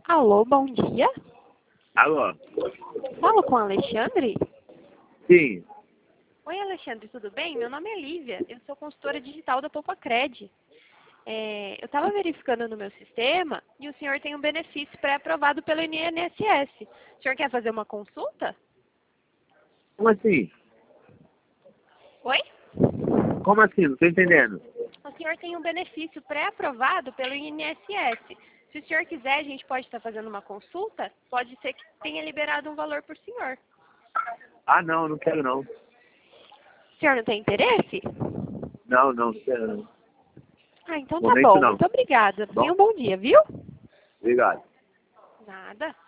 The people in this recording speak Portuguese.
Alô, bom dia. Alô? Falo com o Alexandre? Sim. Oi, Alexandre, tudo bem? Meu nome é Lívia, eu sou consultora digital da Poupacred. Eu estava verificando no meu sistema e o senhor tem um benefício pré-aprovado pelo INSS. O senhor quer fazer uma consulta? Como assim? Oi? Como assim? Não tô entendendo. O senhor tem um benefício pré-aprovado pelo INSS. Se o senhor quiser, a gente pode estar fazendo uma consulta. Pode ser que tenha liberado um valor por senhor. Ah, não quero não. O senhor não tem interesse? Não quero não. Ah, então tá Momento bom. não. Muito obrigada. Bom, Tenha um bom dia, viu? obrigado. Nada.